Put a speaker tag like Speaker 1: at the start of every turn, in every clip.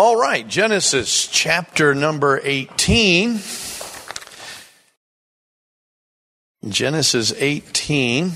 Speaker 1: All right, Genesis chapter number 18. Genesis 18.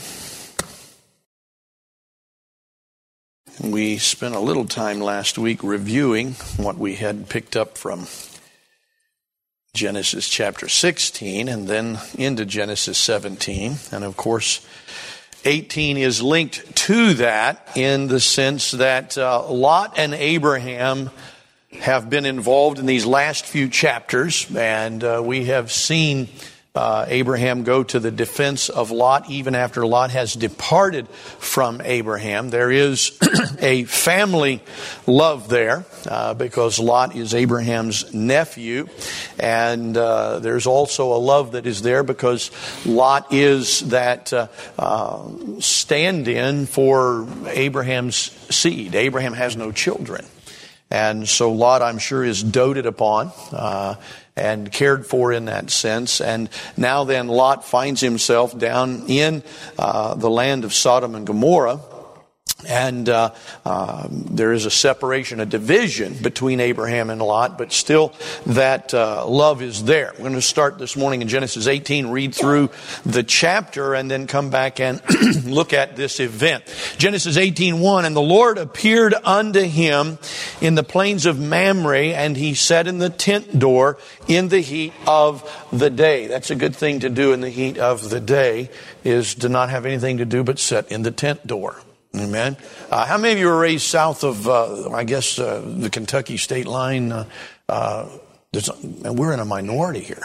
Speaker 1: We spent a little time last week reviewing what we had picked up from Genesis chapter 16 and then into Genesis 17. And of course, 18 is linked to that in the sense that Lot and Abraham have been involved in these last few chapters, and we have seen Abraham go to the defense of Lot even after Lot has departed from Abraham. There is a family love there because Lot is Abraham's nephew, and there's also a love that is there because Lot is that stand-in for Abraham's seed. Abraham has no children. And so Lot, I'm sure, is doted upon and cared for in that sense. And now then Lot finds himself down in the land of Sodom and Gomorrah. And there is a separation, a division between Abraham and Lot, but still that love is there. We're going to start this morning in Genesis 18, read through the chapter, and then come back and look at this event. Genesis 18:1, and the Lord appeared unto him in the plains of Mamre, and he sat in the tent door in the heat of the day. That's a good thing to do in the heat of the day, is to not have anything to do but sit in the tent door. Amen. How many of you were raised south of, the Kentucky state line? And we're in a minority here.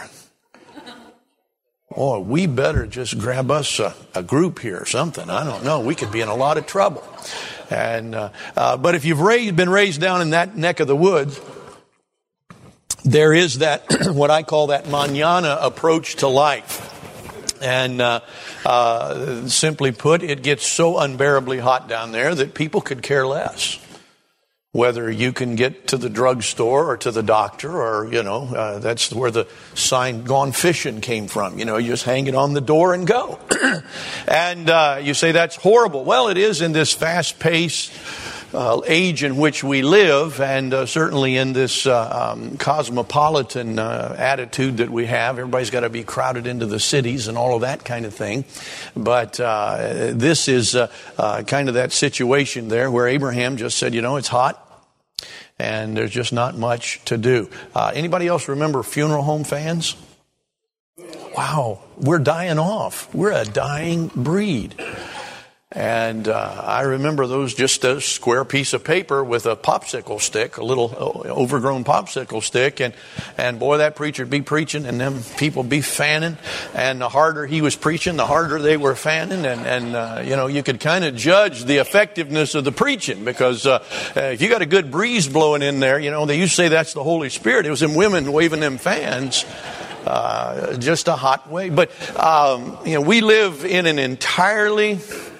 Speaker 1: Oh, we better just grab us a group here or something. I don't know. We could be in a lot of trouble. And but if you've been raised down in that neck of the woods, there is that what I call that mañana approach to life. And simply put, it gets so unbearably hot down there that people could care less whether you can get to the drugstore or to the doctor, or, that's where the sign "Gone Fishing" came from. You just hang it on the door and go. And you say that's horrible. Well, it is in this fast-paced age in which we live, and certainly in this cosmopolitan attitude that we have. Everybody's got to be crowded into the cities and all of that kind of thing. But this is kind of that situation there where Abraham just said, it's hot and there's just not much to do. Anybody else remember funeral home fans? Wow, we're dying off. We're a dying breed. And I remember those, just a square piece of paper with a popsicle stick, a little overgrown popsicle stick. And boy, that preacher'd be preaching and them people be fanning. And the harder he was preaching, the harder they were fanning. And you could kind of judge the effectiveness of the preaching because if you got a good breeze blowing in there, they used to say that's the Holy Spirit. It was them women waving them fans. Just a hot way. But, we live in an entirely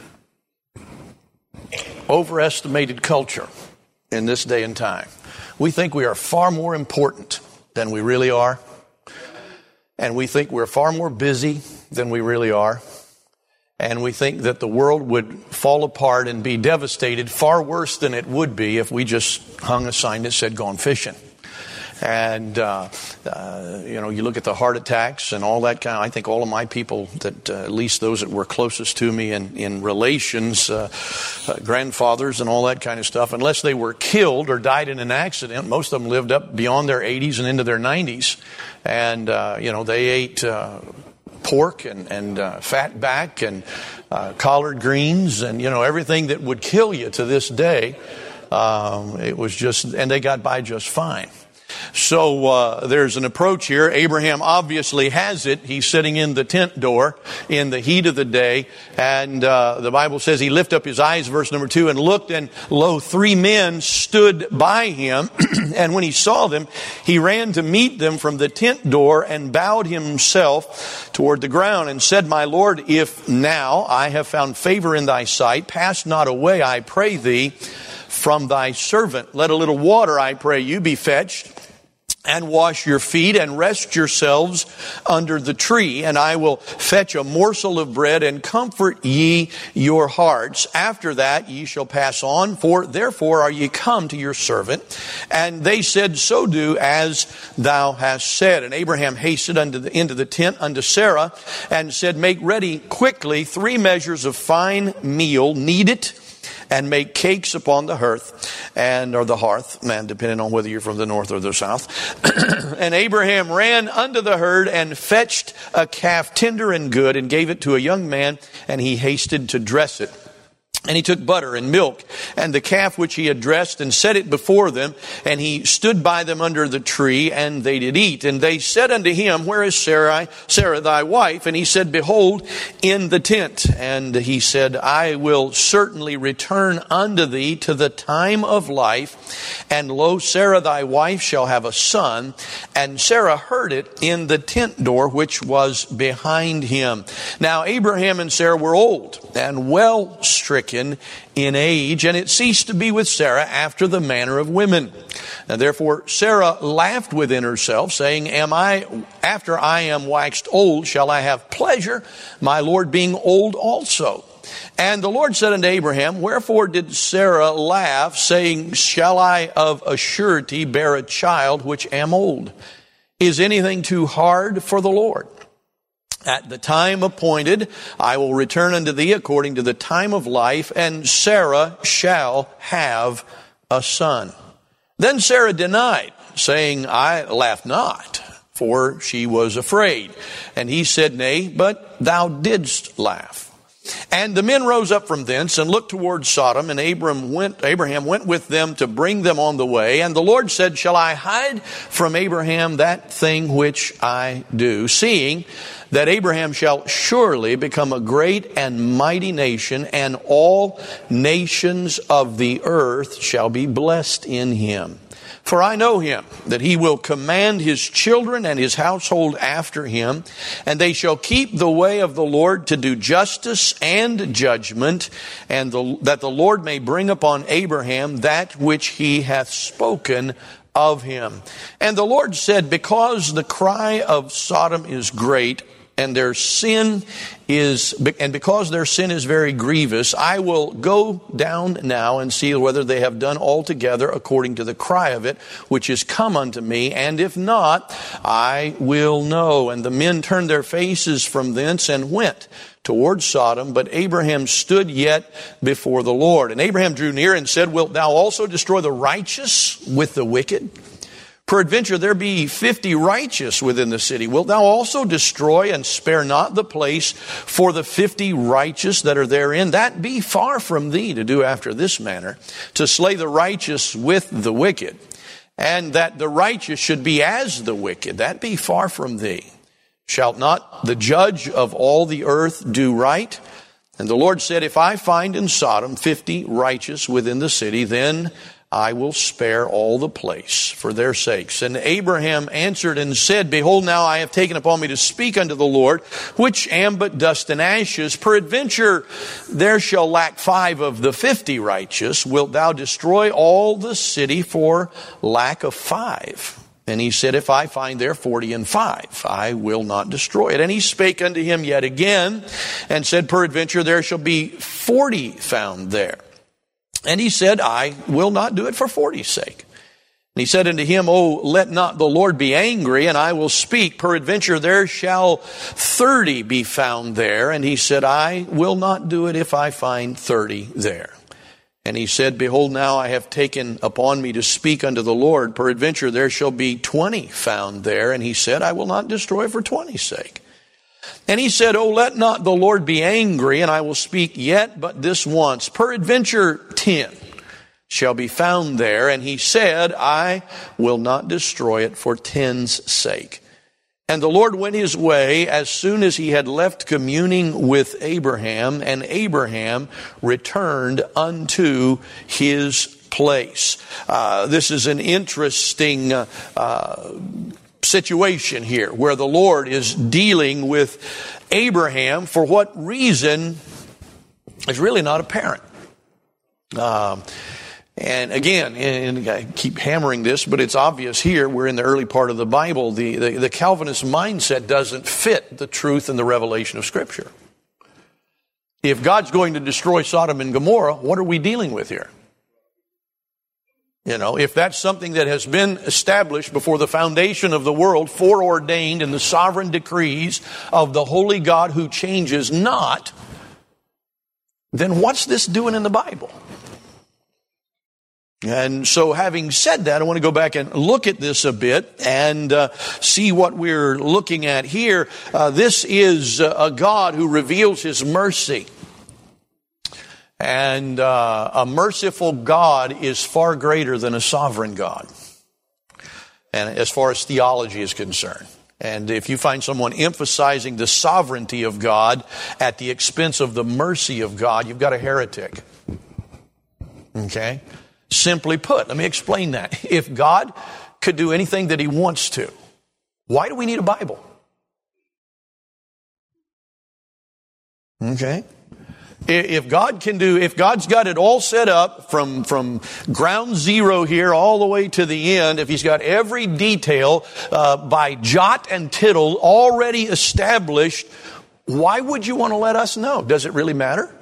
Speaker 1: overestimated culture in this day and time. We think we are far more important than we really are. And we think we're far more busy than we really are. And we think that the world would fall apart and be devastated far worse than it would be if we just hung a sign that said "Gone Fishing." And, you look at the heart attacks and all that kind of, I think all of my people that, at least those that were closest to me in relations, grandfathers and all that kind of stuff, unless they were killed or died in an accident, most of them lived up beyond their 80s and into their 90s. And, they ate pork and fat back and collard greens and, everything that would kill you to this day. It was just, and they got by just fine. So there's an approach here. Abraham obviously has it. He's sitting in the tent door in the heat of the day. And the Bible says he lifted up his eyes, verse number 2, and looked, and lo, 3 men stood by him. And when he saw them, he ran to meet them from the tent door and bowed himself toward the ground and said, "My Lord, if now I have found favor in thy sight, pass not away, I pray thee, from thy servant. Let a little water, I pray you, be fetched, and wash your feet, and rest yourselves under the tree, and I will fetch a morsel of bread, and comfort ye your hearts. After that ye shall pass on, for therefore are ye come to your servant. And they said, So do as thou hast said. And Abraham hasted into the tent unto Sarah, and said, Make ready quickly 3 measures of fine meal, knead it, and make cakes upon the hearth, or the hearth, man, depending on whether you're from the north or the south. And Abraham ran unto the herd, and fetched a calf tender and good, and gave it to a young man, and he hasted to dress it. And he took butter and milk and the calf which he had dressed, and set it before them. And he stood by them under the tree, and they did eat. And they said unto him, Where is Sarah thy wife? And he said, Behold, in the tent. And he said, I will certainly return unto thee to the time of life. And lo, Sarah thy wife shall have a son. And Sarah heard it in the tent door which was behind him. Now Abraham and Sarah were old and well stricken in age, and it ceased to be with Sarah after the manner of women. Now therefore Sarah laughed within herself, saying, After I am waxed old, shall I have pleasure, my Lord being old also? And the Lord said unto Abraham, Wherefore did Sarah laugh, saying, Shall I of a surety bear a child which am old? Is anything too hard for the Lord? At the time appointed, I will return unto thee according to the time of life, and Sarah shall have a son. Then Sarah denied, saying, I laugh not, for she was afraid. And he said, Nay, but thou didst laugh. And the men rose up from thence, and looked toward Sodom, and Abraham went with them to bring them on the way. And the Lord said, Shall I hide from Abraham that thing which I do, seeing that Abraham shall surely become a great and mighty nation, and all nations of the earth shall be blessed in him? For I know him, that he will command his children and his household after him, and they shall keep the way of the Lord to do justice and judgment, and that the Lord may bring upon Abraham that which he hath spoken of him. And the Lord said, Because the cry of Sodom is great, and because their sin is very grievous, I will go down now and see whether they have done altogether according to the cry of it, which is come unto me, and if not, I will know. And the men turned their faces from thence and went toward Sodom, but Abraham stood yet before the Lord. And Abraham drew near and said, Wilt thou also destroy the righteous with the wicked? Peradventure there be 50 righteous within the city. Wilt thou also destroy and spare not the place for the 50 righteous that are therein? That be far from thee to do after this manner, to slay the righteous with the wicked, and that the righteous should be as the wicked. That be far from thee. Shalt not the judge of all the earth do right? And the Lord said, If I find in Sodom 50 righteous within the city, then I will spare all the place for their sakes. And Abraham answered and said, Behold, now I have taken upon me to speak unto the Lord, which am but dust and ashes. Peradventure there shall lack 5 of the 50 righteous. Wilt thou destroy all the city for lack of 5? And he said, If I find there 45, I will not destroy it. And he spake unto him yet again, and said, Peradventure there shall be 40 found there. And he said, I will not do it for 40's sake. And he said unto him, Oh, let not the Lord be angry, and I will speak. Peradventure there shall 30 be found there. And he said, I will not do it if I find 30 there. And he said, Behold, now I have taken upon me to speak unto the Lord. Peradventure there shall be 20 found there. And he said, I will not destroy it for 20's sake. And he said, Oh, let not the Lord be angry, and I will speak yet but this once. Peradventure 10 shall be found there. And he said, I will not destroy it for 10's sake. And the Lord went his way as soon as he had left communing with Abraham, and Abraham returned unto his place. This is an interesting situation here, where the Lord is dealing with Abraham for what reason is really not apparent. And again, and I keep hammering this, but it's obvious here, we're in the early part of the Bible, the Calvinist mindset doesn't fit the truth and the revelation of Scripture. If God's going to destroy Sodom and Gomorrah, what are we dealing with here? You know, if that's something that has been established before the foundation of the world, foreordained in the sovereign decrees of the holy God who changes not, then what's this doing in the Bible? And so having said that, I want to go back and look at this a bit and see what we're looking at here. This is a God who reveals His mercy. And a merciful God is far greater than a sovereign God, and as far as theology is concerned. And if you find someone emphasizing the sovereignty of God at the expense of the mercy of God, you've got a heretic. Okay? Simply put, let me explain that. If God could do anything that He wants to, why do we need a Bible? Okay? If God's got it all set up from ground zero here all the way to the end, if He's got every detail by jot and tittle already established, why would you want to let us know? Does it really matter?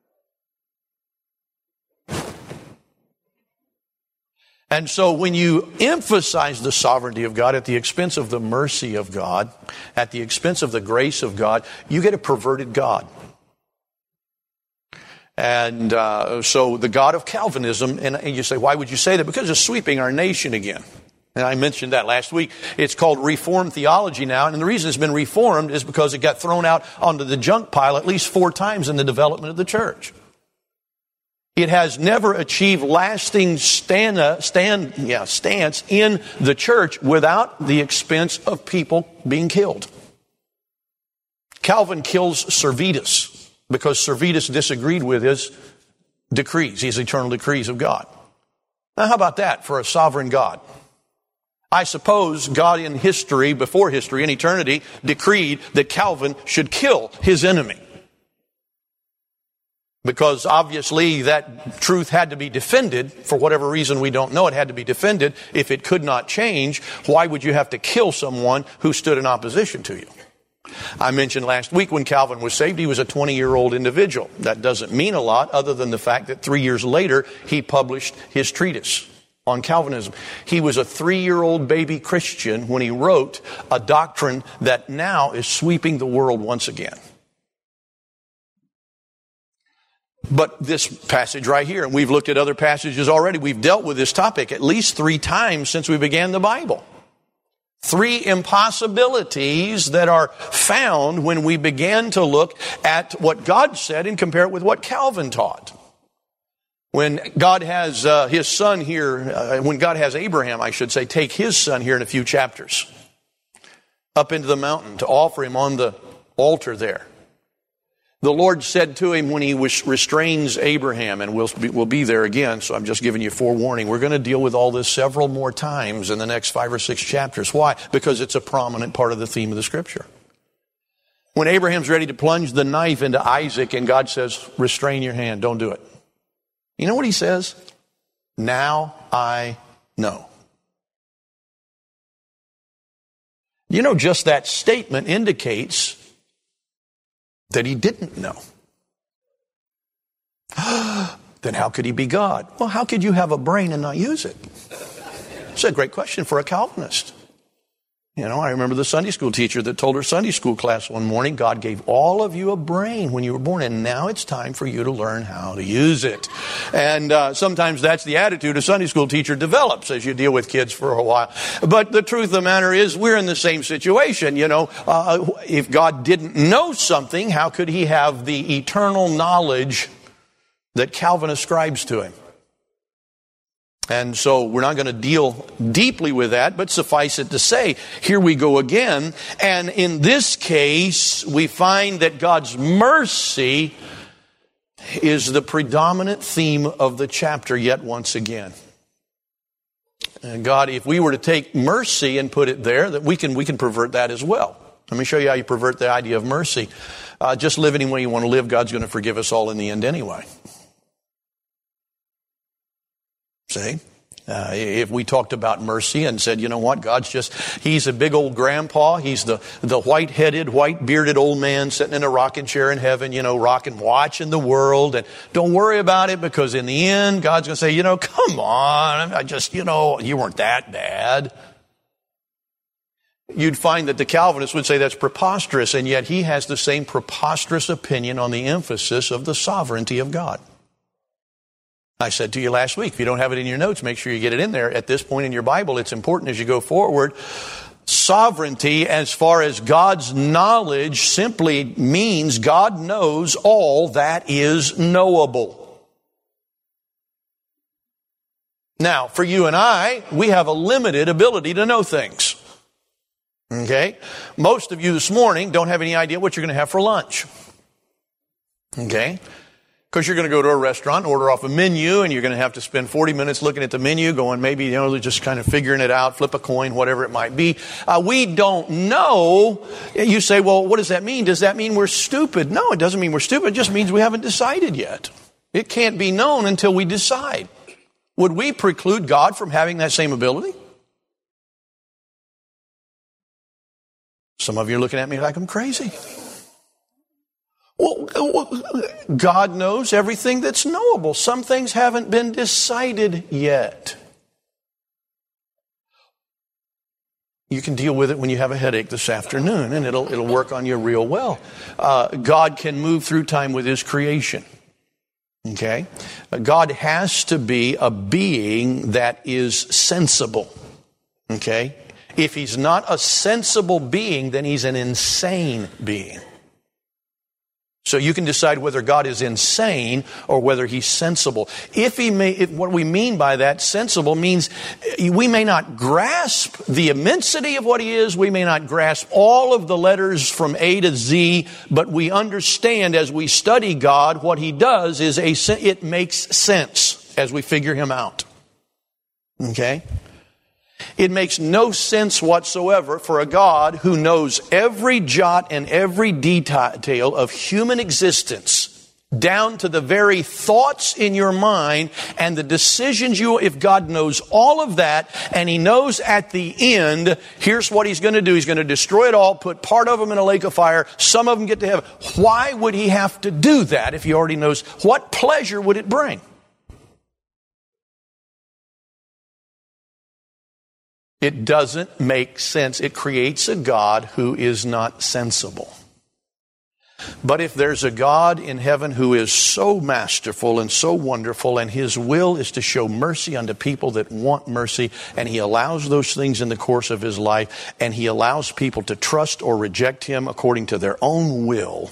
Speaker 1: And so when you emphasize the sovereignty of God at the expense of the mercy of God, at the expense of the grace of God, you get a perverted God. And so the God of Calvinism, and you say, why would you say that? Because it's sweeping our nation again. And I mentioned that last week. It's called Reformed theology now, and the reason it's been reformed is because it got thrown out onto the junk pile at least 4 times in the development of the church. It has never achieved lasting stance in the church without the expense of people being killed. Calvin kills Servetus because Servetus disagreed with his decrees, his eternal decrees of God. Now, how about that for a sovereign God? I suppose God in history, before history, in eternity, decreed that Calvin should kill his enemy. Because obviously that truth had to be defended. For whatever reason we don't know, it had to be defended. If it could not change, why would you have to kill someone who stood in opposition to you? I mentioned last week when Calvin was saved, he was a 20-year-old individual. That doesn't mean a lot other than the fact that 3 years later he published his treatise on Calvinism. He was a 3-year-old baby Christian when he wrote a doctrine that now is sweeping the world once again. But this passage right here, and we've looked at other passages already, we've dealt with this topic at least 3 times since we began the Bible. 3 impossibilities that are found when we began to look at what God said and compare it with what Calvin taught. When God has his son here, when God has Abraham, I should say, take his son here in a few chapters up into the mountain to offer him on the altar there. The Lord said to him when He restrains Abraham, and we'll be there again, so I'm just giving you forewarning. We're going to deal with all this several more times in the next 5 or 6 chapters. Why? Because it's a prominent part of the theme of the Scripture. When Abraham's ready to plunge the knife into Isaac, and God says, restrain your hand, don't do it. You know what He says? Now I know. You know, just that statement indicates that he didn't know. Then how could he be God? Well, how could you have a brain and not use it? It's a great question for a Calvinist. You know, I remember the Sunday school teacher that told her Sunday school class one morning, God gave all of you a brain when you were born, and now it's time for you to learn how to use it. And sometimes that's the attitude a Sunday school teacher develops as you deal with kids for a while. But the truth of the matter is we're in the same situation. You know, if God didn't know something, how could He have the eternal knowledge that Calvin ascribes to Him? And so we're not going to deal deeply with that, but suffice it to say, here we go again. And in this case, we find that God's mercy is the predominant theme of the chapter yet once again. And God, if we were to take mercy and put it there, that we can pervert that as well. Let me show you how you pervert the idea of mercy. Just live any way you want to live, God's going to forgive us all in the end anyway. See? If we talked about mercy and said, you know what, He's a big old grandpa. He's the white-headed, white-bearded old man sitting in a rocking chair in heaven, rocking, watching the world. And don't worry about it, because in the end, God's going to say, come on, you weren't that bad. You'd find that the Calvinists would say that's preposterous, and yet he has the same preposterous opinion on the emphasis of the sovereignty of God. I said to you last week, if you don't have it in your notes, make sure you get it in there. At this point in your Bible, it's important as you go forward. Sovereignty, as far as God's knowledge, simply means God knows all that is knowable. Now, for you and I, we have a limited ability to know things. Okay? Most of you this morning don't have any idea what you're going to have for lunch. Okay? Because you're going to go to a restaurant, order off a menu, and you're going to have to spend 40 minutes looking at the menu, going maybe, just kind of figuring it out, flip a coin, whatever it might be. We don't know. You say, well, what does that mean? Does that mean we're stupid? No, it doesn't mean we're stupid. It just means we haven't decided yet. It can't be known until we decide. Would we preclude God from having that same ability? Some of you are looking at me like I'm crazy. Well, God knows everything that's knowable. Some things haven't been decided yet. You can deal with it when you have a headache this afternoon, and it'll work on you real well. God can move through time with His creation. Okay? God has to be a being that is sensible. Okay? If He's not a sensible being, then He's an insane being. So you can decide whether God is insane or whether He's sensible. What we mean by that, sensible, means we may not grasp the immensity of what He is. We may not grasp all of the letters from A to Z, but we understand as we study God, what He does is it makes sense as we figure Him out. Okay? It makes no sense whatsoever for a God who knows every jot and every detail of human existence, down to the very thoughts in your mind and the decisions if God knows all of that, and He knows at the end, here's what He's going to do. He's going to destroy it all, put part of them in a lake of fire, some of them get to heaven. Why would He have to do that if He already knows? What pleasure would it bring? It doesn't make sense. It creates a God who is not sensible. But if there's a God in heaven who is so masterful and so wonderful, and His will is to show mercy unto people that want mercy, and He allows those things in the course of His life, and He allows people to trust or reject Him according to their own will,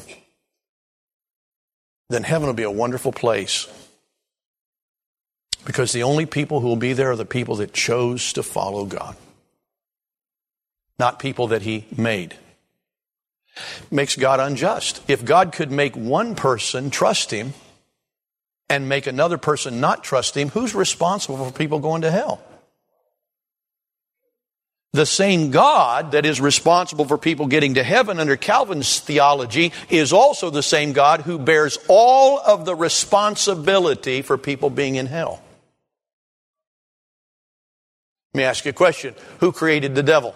Speaker 1: then heaven will be a wonderful place. Because the only people who will be there are the people that chose to follow God. Not people that He made. Makes God unjust. If God could make one person trust Him and make another person not trust Him, who's responsible for people going to hell? The same God that is responsible for people getting to heaven under Calvin's theology is also the same God who bears all of the responsibility for people being in hell. Let me ask you a question. Who created the devil?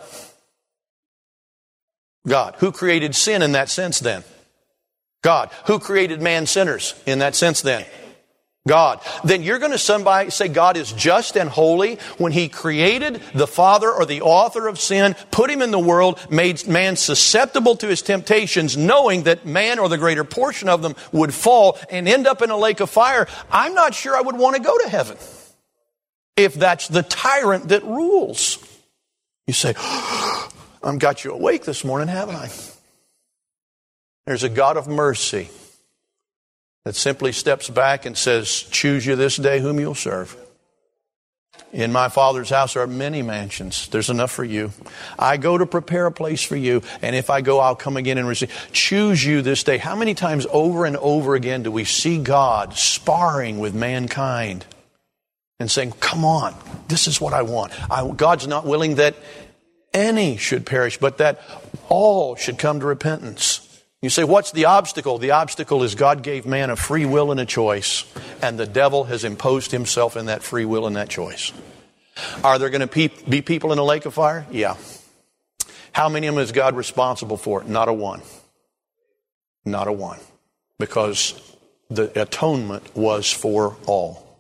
Speaker 1: God. Who created sin in that sense then? God. Who created man sinners in that sense then? God. Then you're going to say God is just and holy when He created the father or the author of sin, put him in the world, made man susceptible to his temptations, knowing that man or the greater portion of them would fall and end up in a lake of fire. I'm not sure I would want to go to heaven if that's the tyrant that rules. You say, I've got you awake this morning, haven't I? There's a God of mercy that simply steps back and says, choose you this day whom you'll serve. In my Father's house are many mansions. There's enough for you. I go to prepare a place for you, and if I go, I'll come again and receive. Choose you this day. How many times over and over again do we see God sparring with mankind and saying, come on, this is what I want. God's not willing that any should perish, but that all should come to repentance. You say, what's the obstacle? The obstacle is God gave man a free will and a choice, and the devil has imposed himself in that free will and that choice. Are there going to be people in a lake of fire? Yeah. How many of them is God responsible for? Not a one. Not a one. Because the atonement was for all.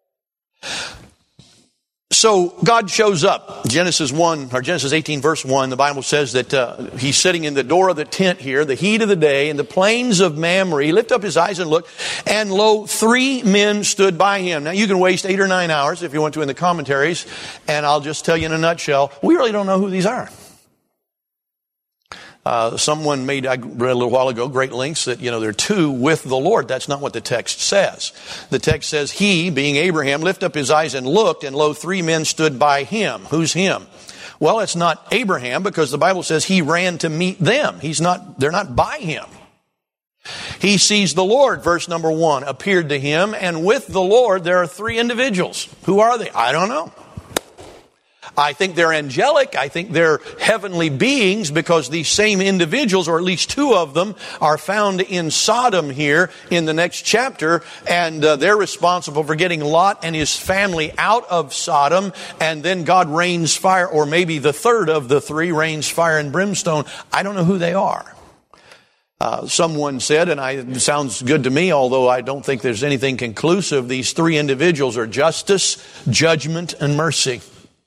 Speaker 1: So God shows up. Genesis 18 verse 1, the Bible says that he's sitting in the door of the tent here, the heat of the day, in the plains of Mamre. He lifted up his eyes and looked, and lo, 3 men stood by him. Now you can waste 8 or 9 hours if you want to in the commentaries, and I'll just tell you in a nutshell, we really don't know who these are. Someone made, I read a little while ago, great lengths that, there are 2 with the Lord. That's not what the text says. The text says, he, being Abraham, lifted up his eyes and looked, and lo, 3 men stood by him. Who's him? Well, it's not Abraham, because the Bible says he ran to meet them. They're not by him. He sees the Lord, verse number 1, appeared to him, and with the Lord there are 3 individuals. Who are they? I don't know. I think they're angelic. I think they're heavenly beings, because these same individuals, or at least 2 of them, are found in Sodom here in the next chapter. And they're responsible for getting Lot and his family out of Sodom. And then God rains fire, or maybe the third of the 3 rains fire and brimstone. I don't know who they are. Someone said, and it sounds good to me, although I don't think there's anything conclusive, these 3 individuals are justice, judgment, and mercy.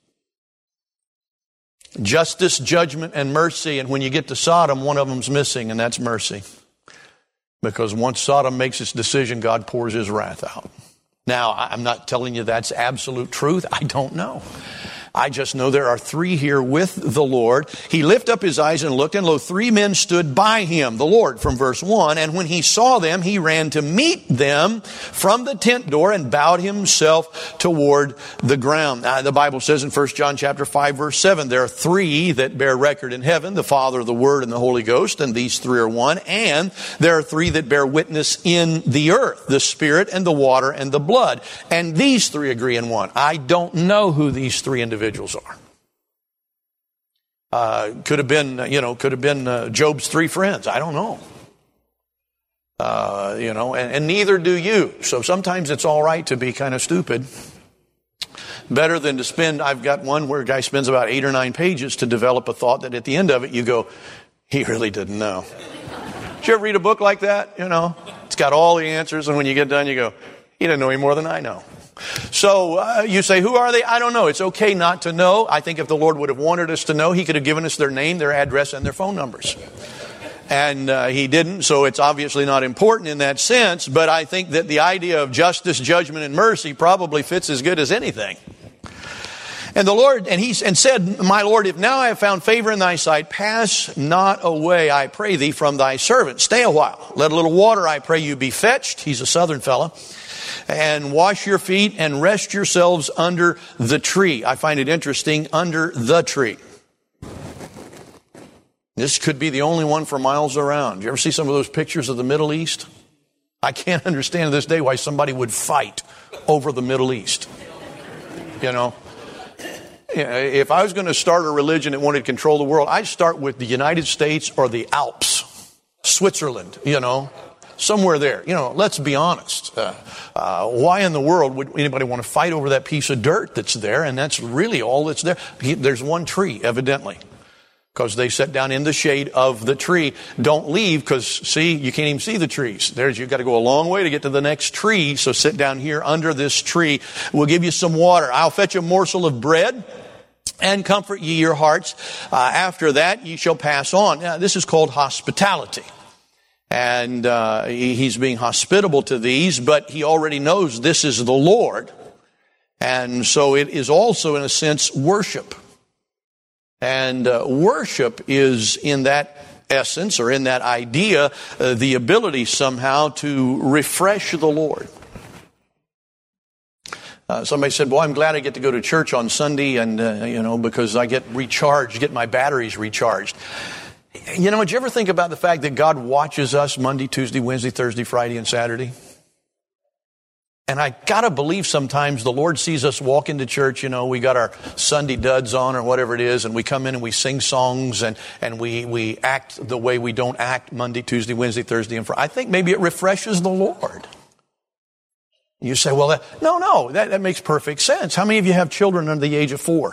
Speaker 1: Justice, judgment, and mercy. And when you get to Sodom, one of them's missing, and that's mercy. Because once Sodom makes its decision, God pours his wrath out. Now, I'm not telling you that's absolute truth. I don't know. I just know there are 3 here with the Lord. He lifted up his eyes and looked, and lo, 3 men stood by him, the Lord, from verse 1. And when he saw them, he ran to meet them from the tent door and bowed himself toward the ground. The Bible says in 1 John chapter 5, verse 7, there are 3 that bear record in heaven, the Father, the Word, and the Holy Ghost, and these 3 are one. And there are 3 that bear witness in the earth, the Spirit and the water and the blood. And these 3 agree in one. I don't know who these 3 individuals are. Could have been Job's 3 friends. I don't know. And neither do you. So sometimes it's all right to be kind of stupid. Better than to spend, I've got one where a guy spends about 8 or 9 pages to develop a thought that at the end of it you go, he really didn't know. Did you ever read a book like that? It's got all the answers, and when you get done you go, he didn't know any more than I know. So you say, who are they? I don't know. It's okay not to know. I think if the Lord would have wanted us to know, he could have given us their name, their address, and their phone numbers. And he didn't, so it's obviously not important in that sense. But I think that the idea of justice, judgment, and mercy probably fits as good as anything. And the Lord, and said, my Lord, if now I have found favor in thy sight, pass not away, I pray thee, from thy servant. Stay a while. Let a little water, I pray you, be fetched. He's a southern fella. And wash your feet and rest yourselves under the tree. I find it interesting, under the tree. This could be the only one for miles around. Do you ever see some of those pictures of the Middle East? I can't understand to this day why somebody would fight over the Middle East. If I was going to start a religion that wanted to control the world, I'd start with the United States or the Alps, Switzerland, somewhere there. Let's be honest. Why in the world would anybody want to fight over that piece of dirt that's there? And that's really all that's there. There's one tree, evidently, because they sat down in the shade of the tree. Don't leave, because, see, you can't even see the trees. You've got to go a long way to get to the next tree. So sit down here under this tree. We'll give you some water. I'll fetch a morsel of bread and comfort ye your hearts. After that, ye shall pass on. Now, this is called hospitality. And he's being hospitable to these, but he already knows this is the Lord. And so it is also, in a sense, worship. And worship is, in that essence, or in that idea, the ability somehow to refresh the Lord. Somebody said, well, I'm glad I get to go to church on Sunday, and because I get my batteries recharged. Did you ever think about the fact that God watches us Monday, Tuesday, Wednesday, Thursday, Friday, and Saturday? And I got to believe sometimes the Lord sees us walk into church, we got our Sunday duds on or whatever it is, and we come in and we sing songs and we act the way we don't act Monday, Tuesday, Wednesday, Thursday, and Friday. I think maybe it refreshes the Lord. You say, well, that makes perfect sense. How many of you have children under the age of 4?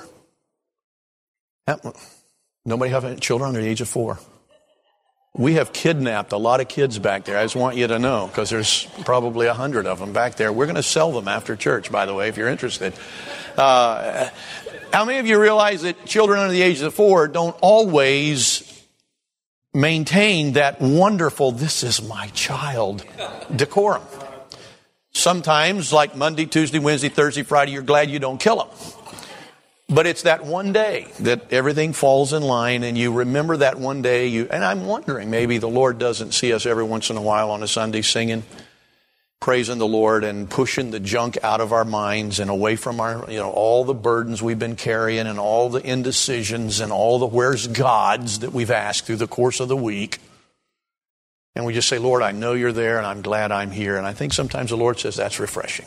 Speaker 1: Nobody have children under the age of 4? We have kidnapped a lot of kids back there. I just want you to know, because there's probably 100 of them back there. We're going to sell them after church, by the way, if you're interested. How many of you realize that children under the age of 4 don't always maintain that wonderful, this is my child, decorum? Sometimes, like Monday, Tuesday, Wednesday, Thursday, Friday, you're glad you don't kill them. But it's that one day that everything falls in line, and you remember that one day. And I'm wondering, maybe the Lord doesn't see us every once in a while on a Sunday singing, praising the Lord, and pushing the junk out of our minds and away from our, all the burdens we've been carrying and all the indecisions and all the where's God's that we've asked through the course of the week. And we just say, Lord, I know you're there, and I'm glad I'm here. And I think sometimes the Lord says that's refreshing.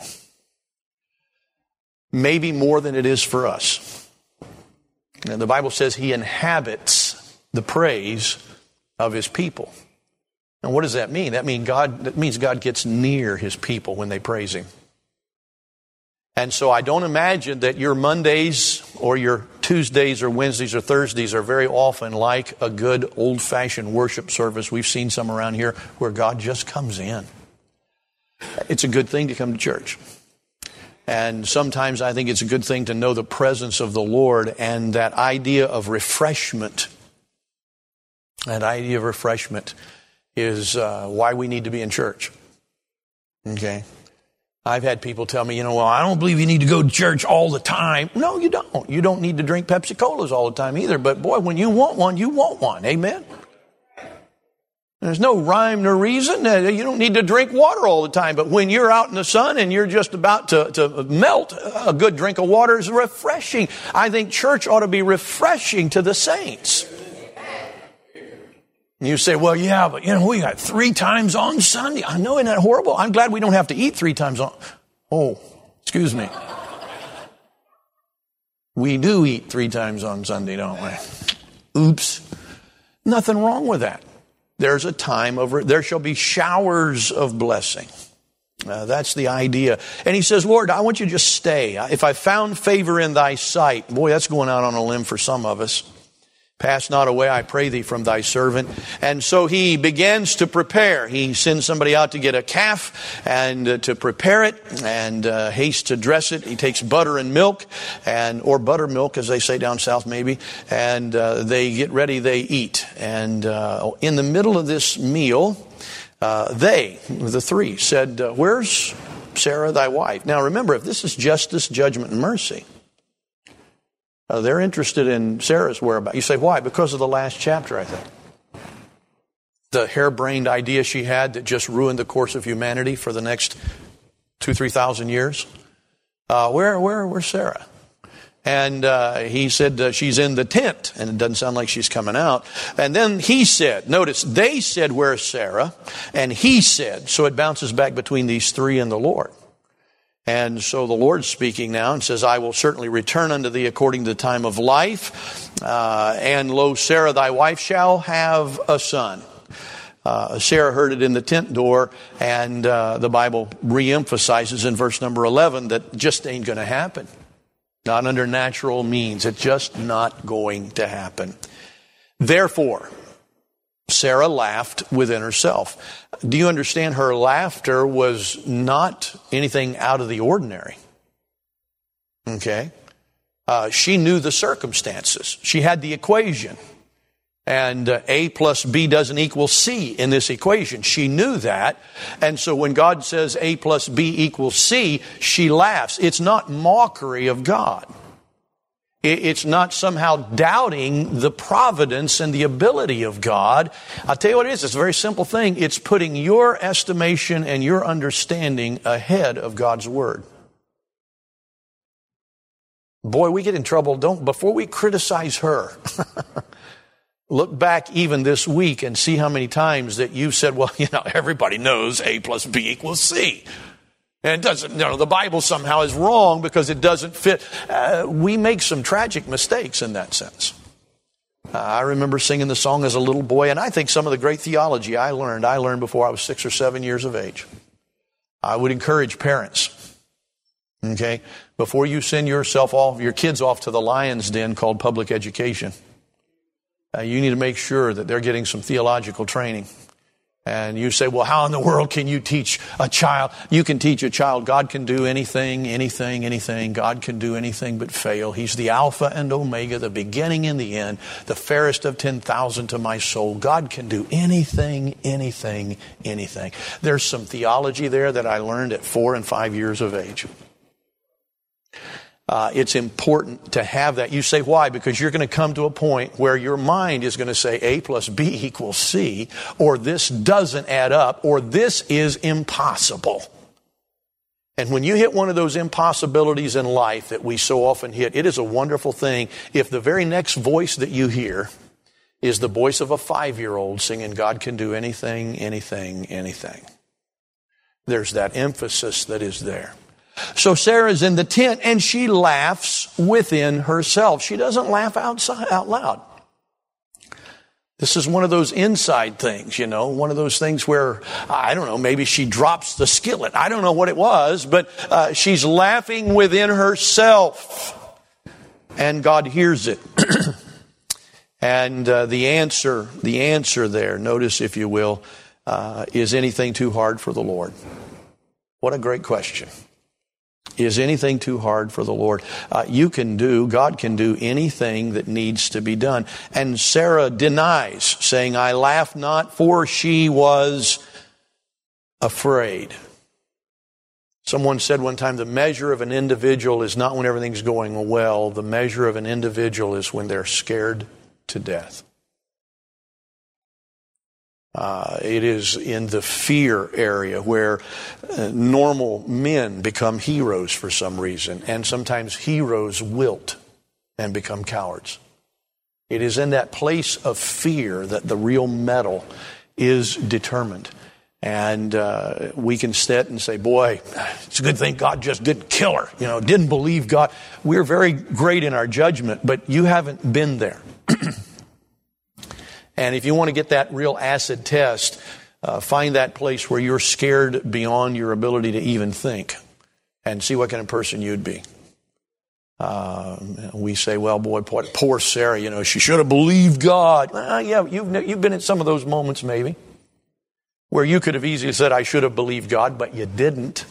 Speaker 1: Maybe more than it is for us. And the Bible says he inhabits the praise of his people. And what does that mean? That means God gets near his people when they praise him. And so I don't imagine that your Mondays or your Tuesdays or Wednesdays or Thursdays are very often like a good old-fashioned worship service. We've seen some around here where God just comes in. It's a good thing to come to church. And sometimes I think it's a good thing to know the presence of the Lord, and that idea of refreshment. That idea of refreshment is why we need to be in church. Okay? I've had people tell me, well, I don't believe you need to go to church all the time. No, you don't. You don't need to drink Pepsi-Colas all the time either. But boy, when you want one, you want one. Amen? There's no rhyme nor reason. You don't need to drink water all the time. But when you're out in the sun and you're just about to melt, a good drink of water is refreshing. I think church ought to be refreshing to the saints. And you say, well, yeah, but we got 3 times on Sunday. I know, isn't that horrible? I'm glad we don't have to eat 3 times on. Oh, excuse me. We do eat 3 times on Sunday, don't we? Oops. Nothing wrong with that. There's a time there shall be showers of blessing. That's the idea. And he says, Lord, I want you to just stay. If I found favor in thy sight, boy, that's going out on a limb for some of us. Pass not away, I pray thee, from thy servant. And so he begins to prepare. He sends somebody out to get a calf and to prepare it and haste to dress it. He takes butter and milk, or buttermilk, as they say down south maybe, and they get ready, they eat. And in the middle of this meal, the 3, said, where's Sarah, thy wife? Now remember, if this is justice, judgment, and mercy, they're interested in Sarah's whereabouts. You say, why? Because of the last chapter, I think. The harebrained idea she had that just ruined the course of humanity for the next 2,000-3,000 years. Where's Sarah? And he said, she's in the tent. And it doesn't sound like she's coming out. And then he said, notice, they said, where's Sarah? And he said, so it bounces back between these 3 and the Lord. And so the Lord's speaking now and says, I will certainly return unto thee according to the time of life. And lo, Sarah thy wife shall have a son. Sarah heard it in the tent door, and the Bible reemphasizes in verse number 11 that just ain't going to happen. Not under natural means. It's just not going to happen. Therefore, Sarah laughed within herself. Do you understand? Her laughter was not anything out of the ordinary. Okay? She knew the circumstances. She had the equation. And A plus B doesn't equal C in this equation. She knew that. And so when God says A plus B equals C, she laughs. It's not mockery of God. It's not somehow doubting the providence and the ability of God. I'll tell you what it is. It's a very simple thing. It's putting your estimation and your understanding ahead of God's Word. Boy, we get in trouble. Before we criticize her, look back even this week and see how many times that you've said, well, everybody knows A plus B equals C. And it doesn't, the Bible somehow is wrong because it doesn't fit. We make some tragic mistakes in that sense. I remember singing the song as a little boy, and I think some of the great theology I learned before I was 6 or 7 years of age. I would encourage parents, okay, before you send your kids off to the lion's den called public education, you need to make sure that they're getting some theological training. And you say, well, how in the world can you teach a child? You can teach a child God can do anything, anything, anything. God can do anything but fail. He's the Alpha and Omega, the beginning and the end, the fairest of 10,000 to my soul. God can do anything, anything, anything. There's some theology there that I learned at 4 and 5 years of age. It's important to have that. You say, why? Because you're going to come to a point where your mind is going to say A plus B equals C, or this doesn't add up, or this is impossible. And when you hit one of those impossibilities in life that we so often hit, it is a wonderful thing if the very next voice that you hear is the voice of a 5-year-old singing, God can do anything, anything, anything. There's that emphasis that is there. So Sarah's in the tent and she laughs within herself. She doesn't laugh out loud. This is one of those inside things, one of those things where, I don't know, maybe she drops the skillet. I don't know what it was, but she's laughing within herself. And God hears it. And the answer there, notice if you will, is anything too hard for the Lord? What a great question. Is anything too hard for the Lord? God can do anything that needs to be done. And Sarah denies, saying, I laugh not, for she was afraid. Someone said one time, the measure of an individual is not when everything's going well. The measure of an individual is when they're scared to death. It is in the fear area where normal men become heroes for some reason, and sometimes heroes wilt and become cowards. It is in that place of fear that the real mettle is determined. And we can sit and say, boy, it's a good thing God just didn't kill her, didn't believe God. We're very great in our judgment, but you haven't been there. And if you want to get that real acid test, find that place where you're scared beyond your ability to even think and see what kind of person you'd be. We say, well, boy, poor Sarah, she should have believed God. Yeah, you've been in some of those moments maybe where you could have easily said, I should have believed God, but you didn't.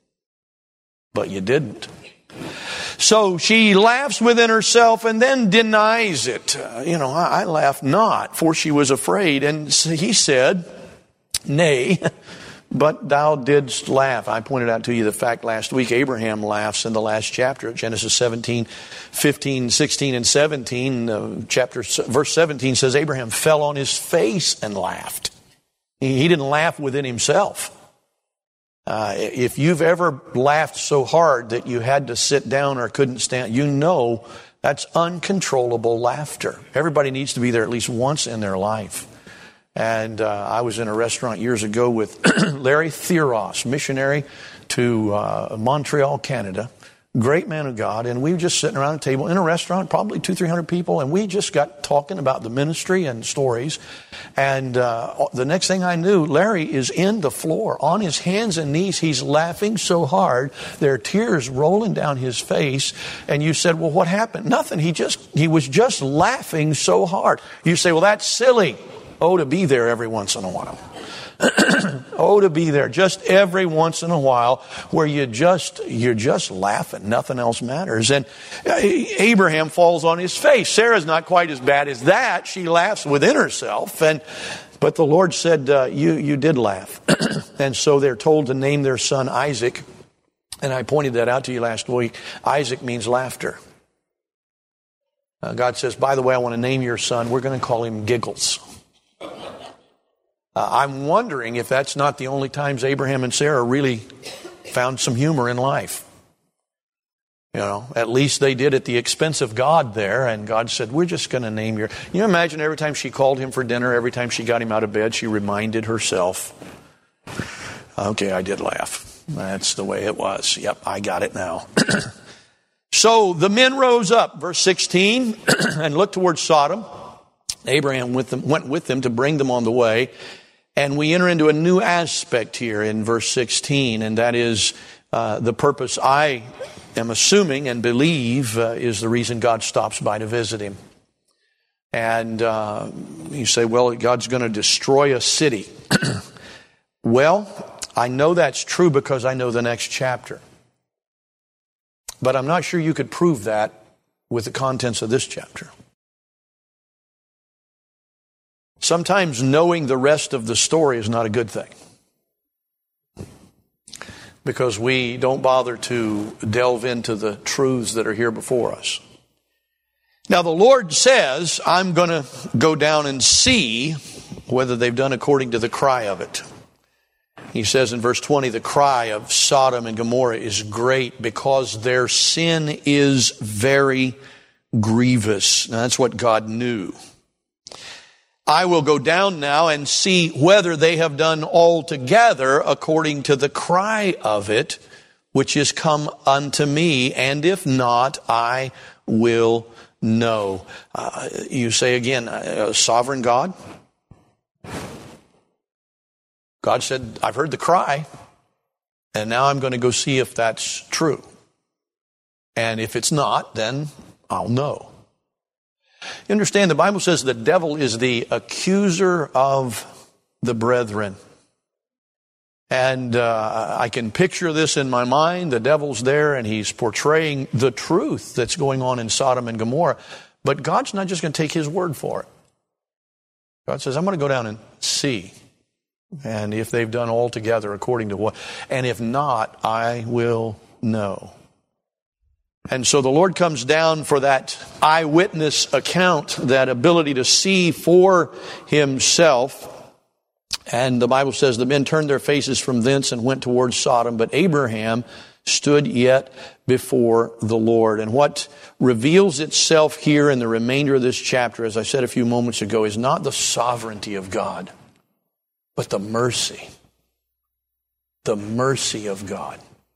Speaker 1: So she laughs within herself and then denies it. I laugh not, for she was afraid. And he said, nay, but thou didst laugh. I pointed out to you the fact last week, Abraham laughs in the last chapter, Genesis 17, 15, 16, and 17. Verse 17 says, Abraham fell on his face and laughed. He didn't laugh within himself. If you've ever laughed so hard that you had to sit down or couldn't stand, that's uncontrollable laughter. Everybody needs to be there at least once in their life. And I was in a restaurant years ago with Larry Theros, missionary to Montreal, Canada. Great man of God. And we were just sitting around a table in a restaurant, probably 200-300 people, and we just got talking about the ministry and stories. And the next thing I knew, Larry is in the floor, on his hands and knees. He's laughing so hard, there are tears rolling down his face. And you said, well, what happened? Nothing. He was just laughing so hard. You say, well, that's silly. Oh, to be there every once in a while. Oh, to be there just every once in a while where you're just laughing. Nothing else matters. And Abraham falls on his face. Sarah's not quite as bad as that. She laughs within herself. But the Lord said, you did laugh. And so they're told to name their son Isaac. And I pointed that out to you last week. Isaac means laughter. God says, by the way, I want to name your son. We're going to call him Giggles. I'm wondering if that's not the only times Abraham and Sarah really found some humor in life. At least they did at the expense of God there. And God said, we're just going to name your... You imagine every time she called him for dinner, every time she got him out of bed, she reminded herself, okay, I did laugh. That's the way it was. Yep, I got it now. So the men rose up, verse 16, and looked towards Sodom. Abraham went with them to bring them on the way. And we enter into a new aspect here in verse 16, and that is the purpose I am assuming and believe is the reason God stops by to visit him. And you say, well, God's going to destroy a city. Well, I know that's true because I know the next chapter. But I'm not sure you could prove that with the contents of this chapter. Sometimes knowing the rest of the story is not a good thing, because we don't bother to delve into the truths that are here before us. Now the Lord says, I'm going to go down and see whether they've done according to the cry of it. He says in verse 20, the cry of Sodom and Gomorrah is great because their sin is very grievous. Now that's what God knew. I will go down now and see whether they have done altogether according to the cry of it, which is come unto me, and if not, I will know. You say again, sovereign God? God said, I've heard the cry, and now I'm going to go see if that's true. And if it's not, then I'll know. You understand, the Bible says the devil is the accuser of the brethren. And I can picture this in my mind. The devil's there, and he's portraying the truth that's going on in Sodom and Gomorrah. But God's not just going to take his word for it. God says, I'm going to go down and see. And if they've done altogether according to what, and if not, I will know. And so the Lord comes down for that eyewitness account, that ability to see for himself. And the Bible says the men turned their faces from thence and went towards Sodom, but Abraham stood yet before the Lord. And what reveals itself here in the remainder of this chapter, as I said a few moments ago, is not the sovereignty of God, but the mercy of God.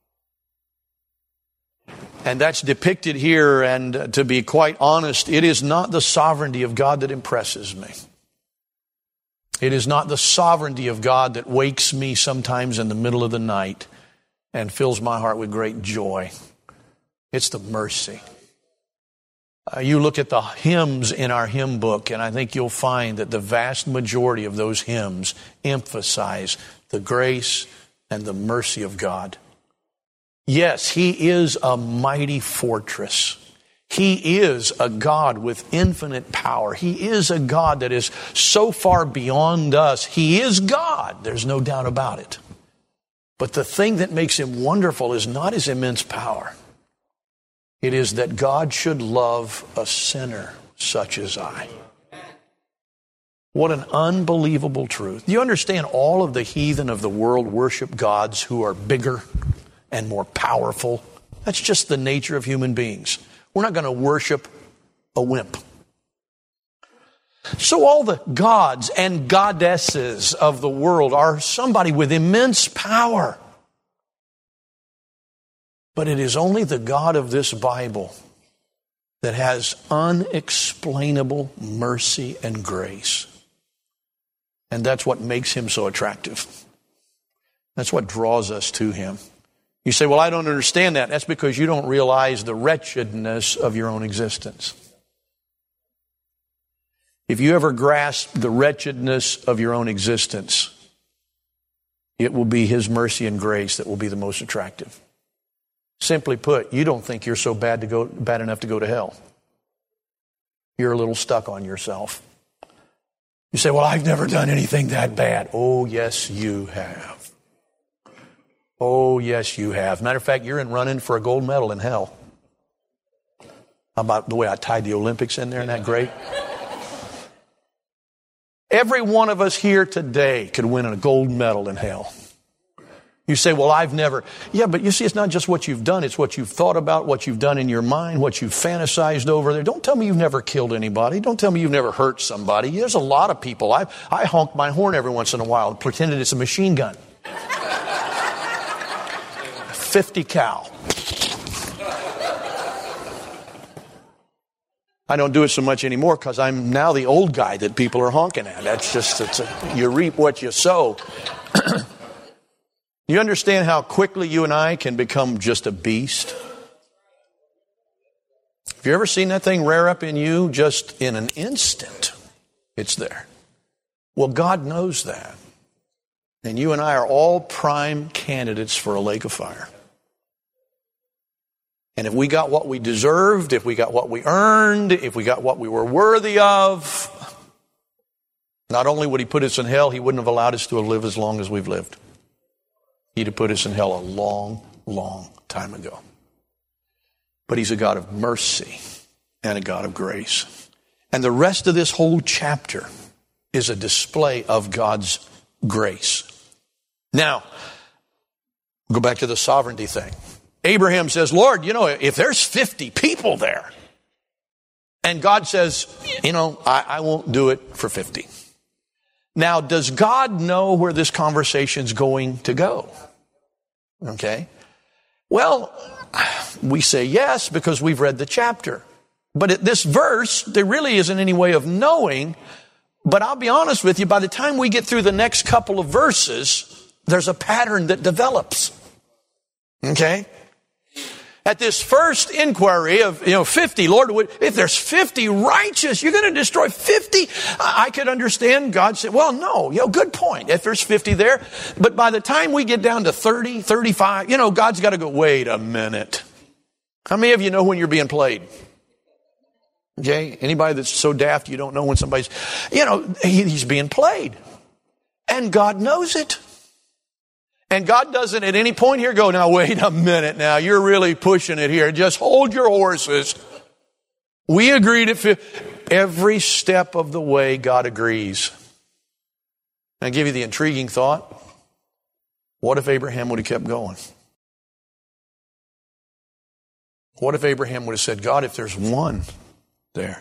Speaker 1: And that's depicted here, and to be quite honest, it is not the sovereignty of God that impresses me. It is not the sovereignty of God that wakes me sometimes in the middle of the night and fills my heart with great joy. It's the mercy. You look at the hymns in our hymn book, and I think you'll find that the vast majority of those hymns emphasize the grace and the mercy of God. Yes, he is a mighty fortress. He is a God with infinite power. He is a God that is so far beyond us. He is God. There's no doubt about it. But the thing that makes him wonderful is not his immense power. It is that God should love a sinner such as I. What an unbelievable truth. Do you understand all of the heathen of the world worship gods who are bigger and more powerful? That's just the nature of human beings. We're not going to worship a wimp. So all the gods and goddesses of the world are somebody with immense power. But it is only the God of this Bible that has unexplainable mercy and grace. And that's what makes him so attractive. That's what draws us to him. You say, well, I don't understand that. That's because you don't realize the wretchedness of your own existence. If you ever grasp the wretchedness of your own existence, it will be his mercy and grace that will be the most attractive. Simply put, you don't think you're so bad enough to go to hell. You're a little stuck on yourself. You say, well, I've never done anything that bad. Oh, yes, you have. Oh, yes, you have. Matter of fact, you're running for a gold medal in hell. How about the way I tied the Olympics in there? Isn't that great? Every one of us here today could win a gold medal in hell. You say, well, I've never. Yeah, but you see, it's not just what you've done. It's what you've thought about, what you've done in your mind, what you've fantasized over there. Don't tell me you've never killed anybody. Don't tell me you've never hurt somebody. There's a lot of people. I honk my horn every once in a while, pretending it's a machine gun. 50 cal. I don't do it so much anymore because I'm now the old guy that people are honking at. That's just, you reap what you sow. You understand how quickly you and I can become just a beast? Have you ever seen that thing rear up in you just in an instant? It's there. Well, God knows that. And you and I are all prime candidates for a lake of fire. And if we got what we deserved, if we got what we earned, if we got what we were worthy of, not only would he put us in hell, he wouldn't have allowed us to live as long as we've lived. He'd have put us in hell a long, long time ago. But he's a God of mercy and a God of grace. And the rest of this whole chapter is a display of God's grace. Now, go back to the sovereignty thing. Abraham says, Lord, if there's 50 people there, and God says, I won't do it for 50. Now, does God know where this conversation's going to go? Okay. Well, we say yes because we've read the chapter. But at this verse, there really isn't any way of knowing. But I'll be honest with you, by the time we get through the next couple of verses, there's a pattern that develops. Okay? At this first inquiry of, 50, Lord, if there's 50 righteous, you're going to destroy 50? I could understand God said, well, no, good point. If there's 50 there. But by the time we get down to 30, 35, God's got to go, wait a minute. How many of you know when you're being played? Okay? Anybody that's so daft you don't know when somebody's, he's being played. And God knows it. And God doesn't at any point here go, now wait a minute now, you're really pushing it here. Just hold your horses. We agreed every step of the way God agrees. I'll give you the intriguing thought. What if Abraham would have kept going? What if Abraham would have said, God, if there's one there?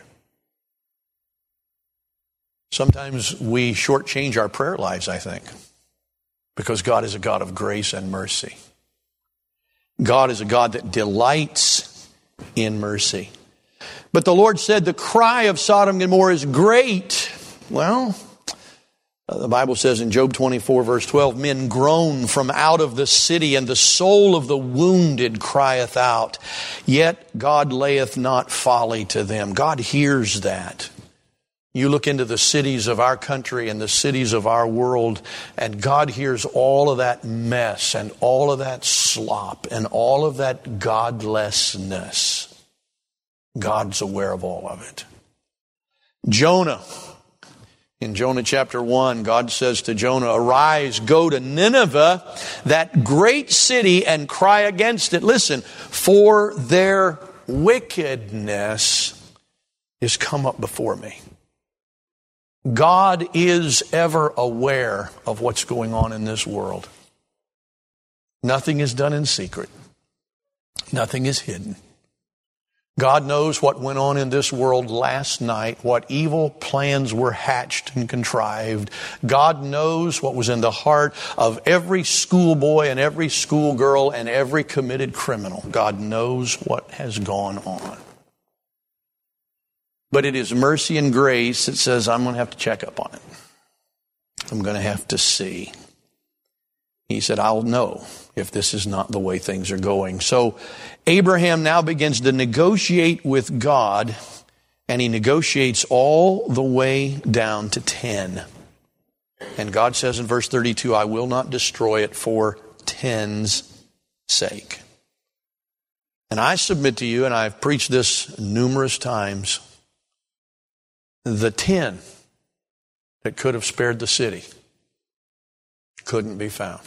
Speaker 1: Sometimes we shortchange our prayer lives, I think. Because God is a God of grace and mercy. God is a God that delights in mercy. But the Lord said the cry of Sodom and Gomorrah is great. Well, the Bible says in Job 24 verse 12, men groan from out of the city, and the soul of the wounded crieth out. Yet God layeth not folly to them. God hears that. You look into the cities of our country and the cities of our world, and God hears all of that mess and all of that slop and all of that godlessness. God's aware of all of it. Jonah. In Jonah chapter 1, God says to Jonah, arise, go to Nineveh, that great city, and cry against it. Listen, for their wickedness is come up before me. God is ever aware of what's going on in this world. Nothing is done in secret. Nothing is hidden. God knows what went on in this world last night, what evil plans were hatched and contrived. God knows what was in the heart of every schoolboy and every schoolgirl and every committed criminal. God knows what has gone on. But it is mercy and grace that says, I'm going to have to check up on it. I'm going to have to see. He said, I'll know if this is not the way things are going. So Abraham now begins to negotiate with God, and he negotiates all the way down to 10. And God says in verse 32, I will not destroy it for 10's sake. And I submit to you, and I've preached this numerous times, the 10 that could have spared the city couldn't be found.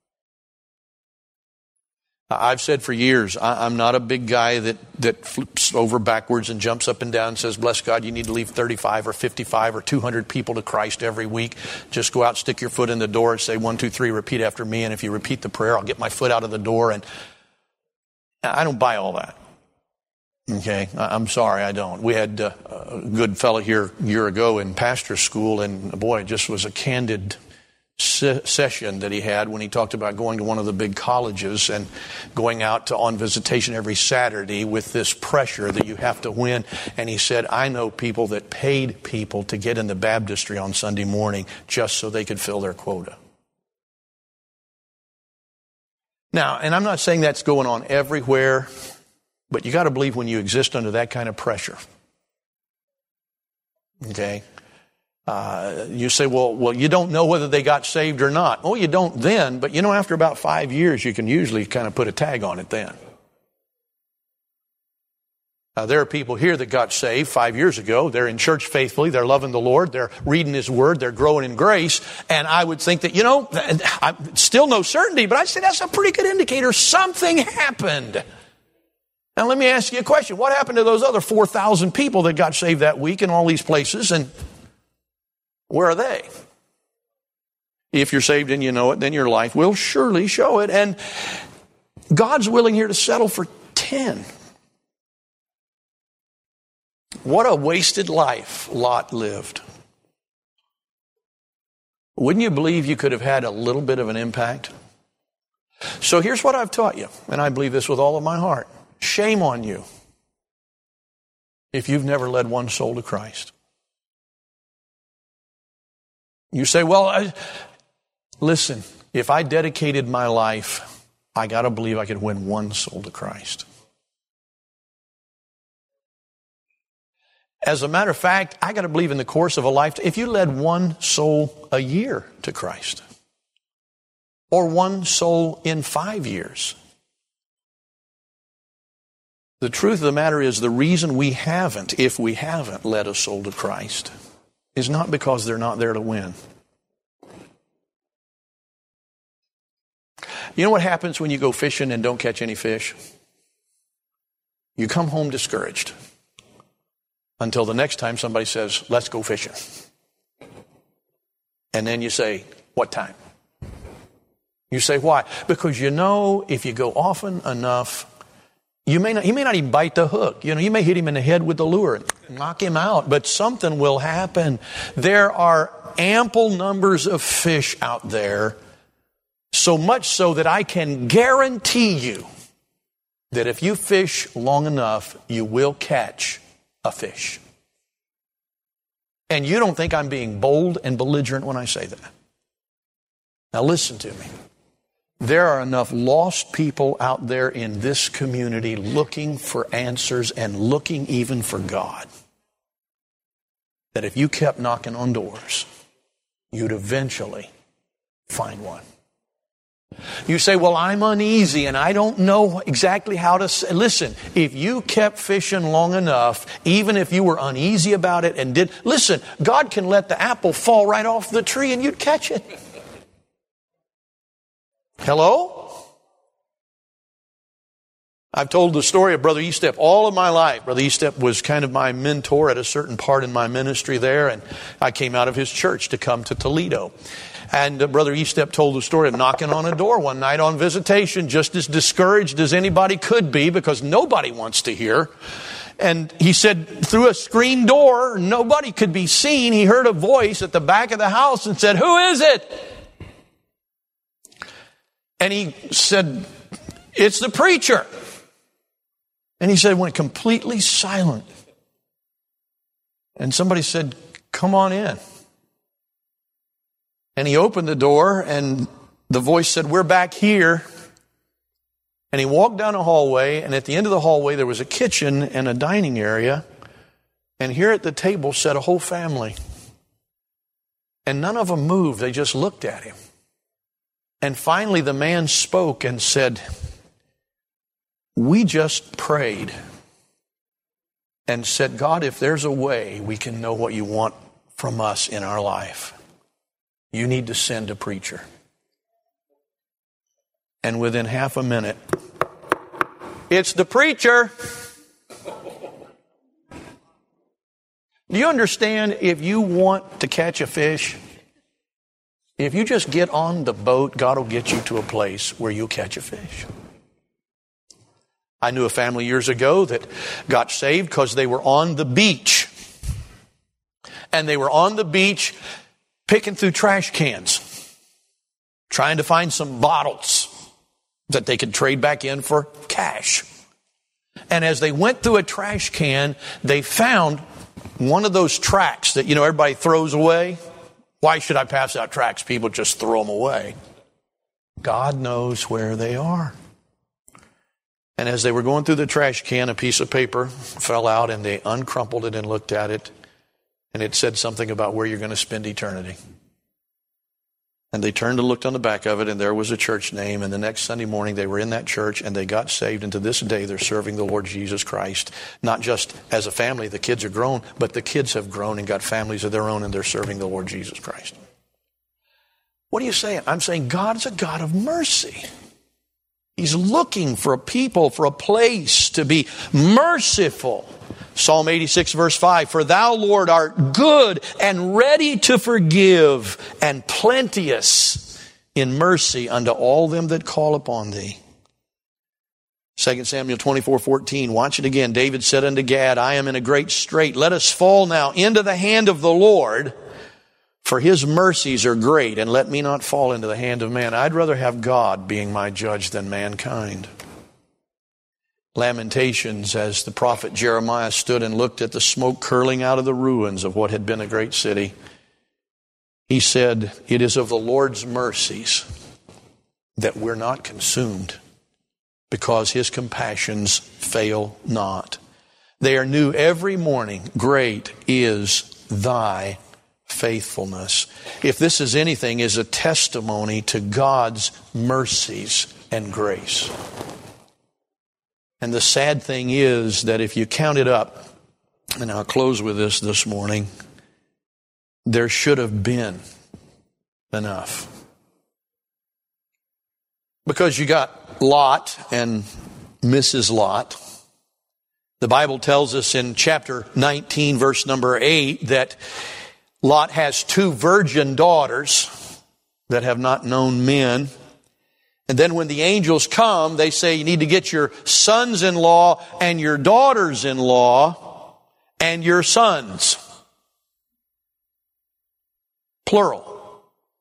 Speaker 1: I've said for years, I'm not a big guy that flips over backwards and jumps up and down and says, bless God, you need to leave 35 or 55 or 200 people to Christ every week. Just go out, stick your foot in the door and say 1, 2, 3, repeat after me. And if you repeat the prayer, I'll get my foot out of the door. And I don't buy all that. Okay, I'm sorry, I don't. We had a good fellow here a year ago in pastor school, and boy, it just was a candid session that he had when he talked about going to one of the big colleges and going out on visitation every Saturday with this pressure that you have to win. And he said, I know people that paid people to get in the baptistry on Sunday morning just so they could fill their quota. Now, and I'm not saying that's going on everywhere, but you got to believe when you exist under that kind of pressure. Okay? You say, well, you don't know whether they got saved or not. Oh, you don't then, but after about 5 years, you can usually kind of put a tag on it then. There are people here that got saved 5 years ago. They're in church faithfully. They're loving the Lord. They're reading His Word. They're growing in grace. And I would think that, still no certainty, but I'd say that's a pretty good indicator. Something happened. Now, let me ask you a question. What happened to those other 4,000 people that got saved that week in all these places? And where are they? If you're saved and you know it, then your life will surely show it. And God's willing here to settle for 10. What a wasted life Lot lived. Wouldn't you believe you could have had a little bit of an impact? So here's what I've taught you, and I believe this with all of my heart. Shame on you if you've never led one soul to Christ. You say, well, listen, if I dedicated my life, I got to believe I could win one soul to Christ. As a matter of fact, I got to believe in the course of a lifetime, if you led one soul a year to Christ, or one soul in 5 years, the truth of the matter is the reason we haven't, if we haven't led a soul to Christ, is not because they're not there to win. You know what happens when you go fishing and don't catch any fish? You come home discouraged. Until the next time somebody says, let's go fishing. And then you say, what time? You say, why? Because if you go often enough, he may not even bite the hook. You may hit him in the head with the lure and knock him out, but something will happen. There are ample numbers of fish out there, so much so that I can guarantee you that if you fish long enough, you will catch a fish. And you don't think I'm being bold and belligerent when I say that. Now listen to me. There are enough lost people out there in this community looking for answers and looking even for God, that if you kept knocking on doors, you'd eventually find one. You say, well, I'm uneasy and I don't know exactly how to say. Listen, if you kept fishing long enough, even if you were uneasy about it and listen, God can let the apple fall right off the tree and you'd catch it. Hello? I've told the story of Brother Estep all of my life. Brother Estep was kind of my mentor at a certain part in my ministry there, and I came out of his church to come to Toledo. And Brother Estep told the story of knocking on a door one night on visitation, just as discouraged as anybody could be because nobody wants to hear. And he said through a screen door, nobody could be seen. He heard a voice at the back of the house and said, "Who is it?" And he said, "It's the preacher." And he said, it went completely silent. And somebody said, "Come on in." And he opened the door and the voice said, "We're back here." And he walked down a hallway, and at the end of the hallway there was a kitchen and a dining area. And here at the table sat a whole family. And none of them moved. They just looked at him. And finally the man spoke and said, "We just prayed and said, God, if there's a way we can know what you want from us in our life, you need to send a preacher." And within half a minute, "It's the preacher." Do you understand, if you want to catch a fish, if you just get on the boat, God will get you to a place where you'll catch a fish. I knew a family years ago that got saved because they were on the beach. And they were on the beach picking through trash cans. trying to find some bottles that they could trade back in for cash. And as they went through a trash can, they found one of those tracts that, everybody throws away. Why should I pass out tracts? People just throw them away. God knows where they are. And as they were going through the trash can, a piece of paper fell out, and they uncrumpled it and looked at it. And it said something about where you're going to spend eternity. And they turned and looked on the back of it, and there was a church name. And the next Sunday morning, they were in that church, and they got saved. And to this day, they're serving the Lord Jesus Christ. Not just as a family, the kids are grown, but the kids have grown and got families of their own, and they're serving the Lord Jesus Christ. What are you saying? I'm saying God's a God of mercy. He's looking for a people, for a place to be merciful. Psalm 86 verse 5, for thou, Lord, art good and ready to forgive and plenteous in mercy unto all them that call upon thee. 2 Samuel 24:14, watch it again. David said unto Gad, I am in a great strait. Let us fall now into the hand of the Lord, for his mercies are great, and let me not fall into the hand of man. I'd rather have God being my judge than mankind. Lamentations, as the prophet Jeremiah stood and looked at the smoke curling out of the ruins of what had been a great city, he said, it is of the Lord's mercies that we're not consumed, because his compassions fail not. They are new every morning. Great is thy faithfulness. If this is anything, is a testimony to God's mercies and grace. And the sad thing is that if you count it up, and I'll close with this morning, there should have been enough. Because you got Lot and Mrs. Lot. The Bible tells us in chapter 19, verse number 8, that Lot has 2 virgin daughters that have not known men. And then when the angels come, they say you need to get your sons-in-law and your daughters-in-law and your sons. Plural.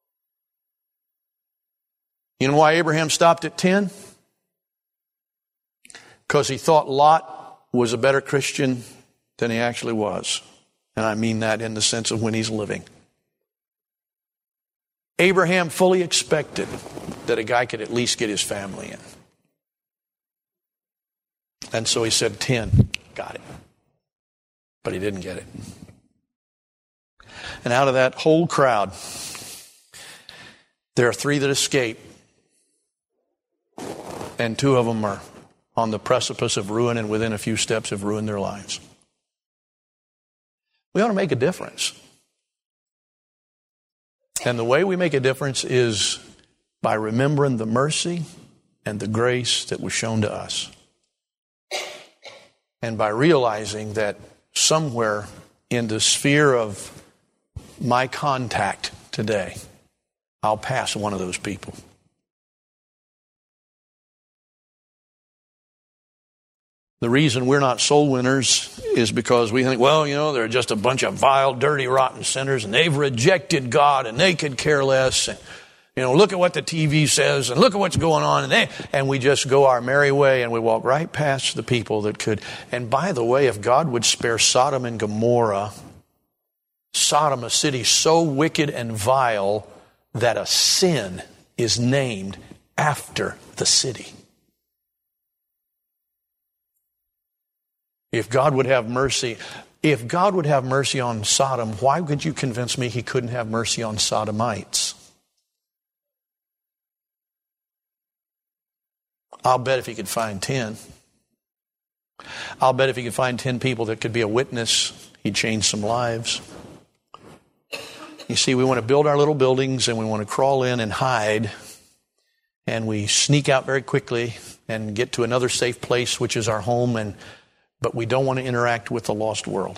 Speaker 1: You know why Abraham stopped at 10? Because he thought Lot was a better Christian than he actually was. And I mean that in the sense of when he's living. Abraham fully expected that a guy could at least get his family in. And so he said 10, got it. But he didn't get it. And out of that whole crowd, there are 3 that escape. And 2 of them are on the precipice of ruin, and within a few steps have ruined their lives. We ought to make a difference. And the way we make a difference is by remembering the mercy and the grace that was shown to us. And by realizing that somewhere in the sphere of my contact today, I'll pass one of those people. The reason we're not soul winners is because we think, well, they're just a bunch of vile, dirty, rotten sinners, and they've rejected God, and they could care less. And, look at what the TV says, and look at what's going on. And we just go our merry way, and we walk right past the people that could. And by the way, if God would spare Sodom and Gomorrah, Sodom, a city so wicked and vile that a sin is named after the city. If God would have mercy on Sodom, why would you convince me he couldn't have mercy on Sodomites? I'll bet if he could find 10. I'll bet if he could find 10 people that could be a witness, he'd change some lives. You see, we want to build our little buildings, and we want to crawl in and hide, and we sneak out very quickly and get to another safe place, which is our home, but we don't want to interact with the lost world.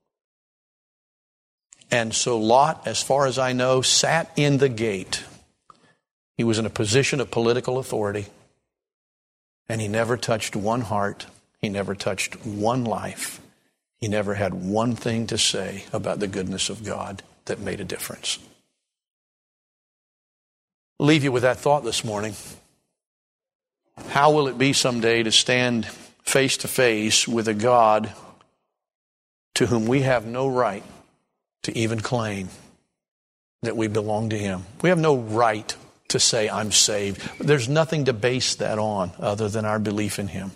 Speaker 1: And so Lot, as far as I know, sat in the gate. He was in a position of political authority, and he never touched one heart. He never touched one life. He never had one thing to say about the goodness of God that made a difference. leave you with that thought this morning. How will it be someday to stand face to face with a God to whom we have no right to even claim that we belong to Him? We have no right to say, I'm saved. There's nothing to base that on other than our belief in Him.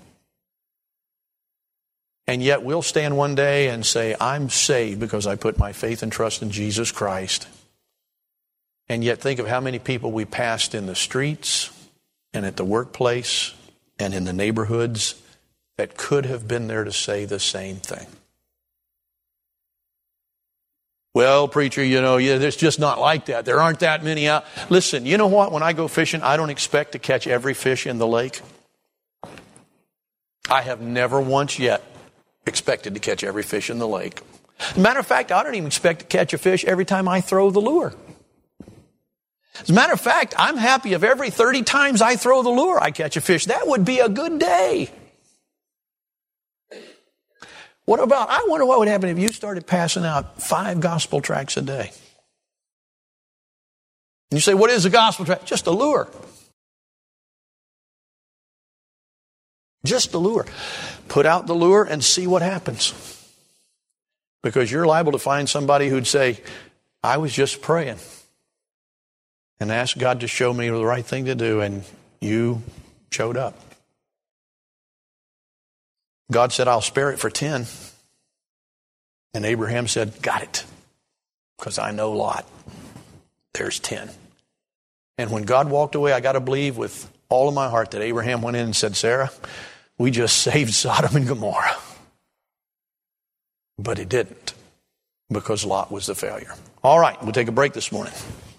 Speaker 1: And yet we'll stand one day and say, I'm saved because I put my faith and trust in Jesus Christ. And yet think of how many people we passed in the streets and at the workplace and in the neighborhoods that could have been there to say the same thing. Well, preacher, it's just not like that. There aren't that many out. Listen, you know what? When I go fishing, I don't expect to catch every fish in the lake. I have never once yet expected to catch every fish in the lake. As a matter of fact, I don't even expect to catch a fish every time I throw the lure. As a matter of fact, I'm happy if every 30 times I throw the lure, I catch a fish. That would be a good day. I wonder what would happen if you started passing out 5 gospel tracts a day. And you say, what is a gospel tract? Just a lure. Just a lure. Put out the lure and see what happens. Because you're liable to find somebody who'd say, I was just praying and asked God to show me the right thing to do, and you showed up. God said, I'll spare it for 10. And Abraham said, got it. Because I know Lot. There's 10. And when God walked away, I got to believe with all of my heart that Abraham went in and said, Sarah, we just saved Sodom and Gomorrah. But he didn't, because Lot was the failure. All right, we'll take a break this morning.